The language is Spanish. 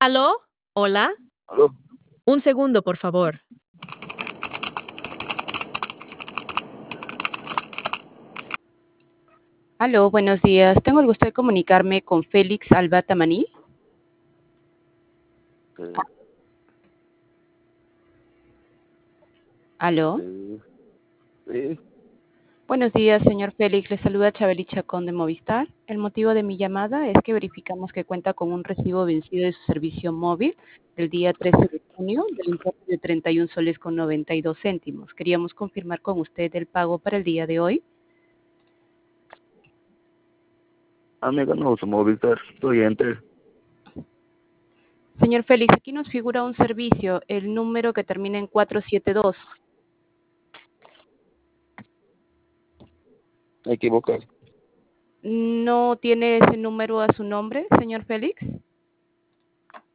¿Aló? ¿Hola? Aló, Un segundo, por favor. Aló, buenos días. Tengo el gusto de comunicarme con Félix Alba Tamaní. sí, Aló. sí, sí. Buenos días, señor Félix. Le saluda Chabeli Chacón de Movistar. El motivo de mi llamada es que verificamos que cuenta con un recibo vencido de su servicio móvil del día 13 de junio del importe de 31 soles con 92 céntimos. Queríamos confirmar con usted el pago para el día de hoy. Amiga, no uso Movistar, soy Enter. Señor Félix, aquí nos figura un servicio, el número que termina en 472. Me equivoqué. ¿No tiene ese número a su nombre, señor Félix?